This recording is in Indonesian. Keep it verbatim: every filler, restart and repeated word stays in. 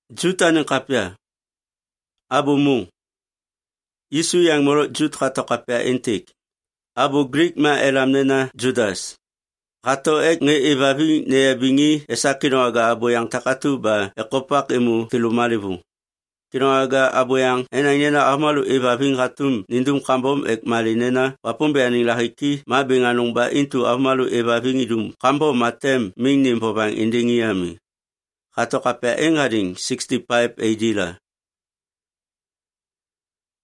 Juta ng kapya. Abu mu. Isu yang morot jut kato kapya intik. Abu Greek ma elam nena Judas. Kato ek nge evabi ne bingi esakino aga abu yang takatu ba ekopak emu kilumalibu. Kino aga abu yang enangena amalu evabing hatum nindum kambom ek malinena wapumbe aning lahiki ma benganong ba intu amalu evabing idum kambom matem ming nimpobang indingi yami. Kato kapya engading sixty-five A D la.